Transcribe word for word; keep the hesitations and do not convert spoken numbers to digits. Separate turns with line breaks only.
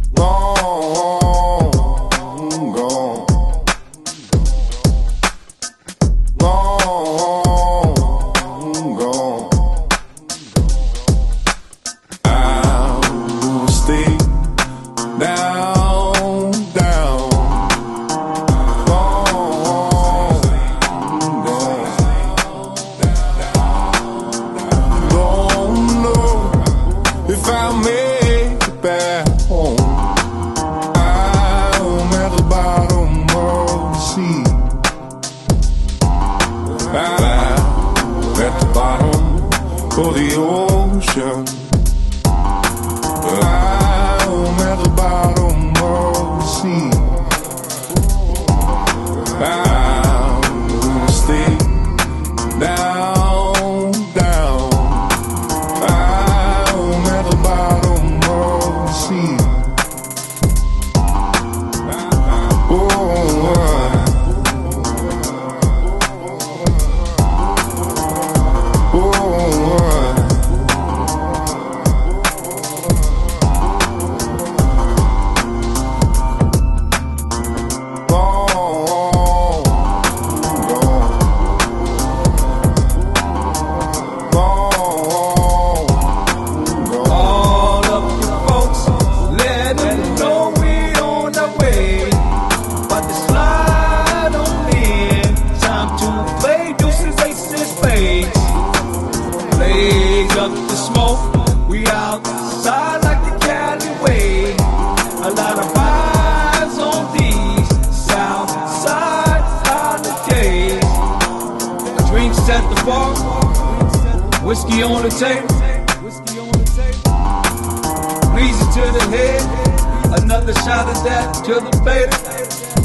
Gone, gone, gone, gone. I'll stay down, down. Gone, gone. Don't know if I'll make it back home. I'm at the bottom of the sea. I'm at the bottom of the ocean. I'm at the bottom of the sea. I'm gonna stay down, down. I'm at the bottom of the sea. Oh, oh,
All of you folks, let them know we on the way. But the slide on in, time to play deuces, aces, spades. Blaze up the smoke, we outside like the Cali way. A lot of eyes on these South Side holidays. Drinks at the bar, whiskey on the table. Breezy to the head, another shot of that to the beta.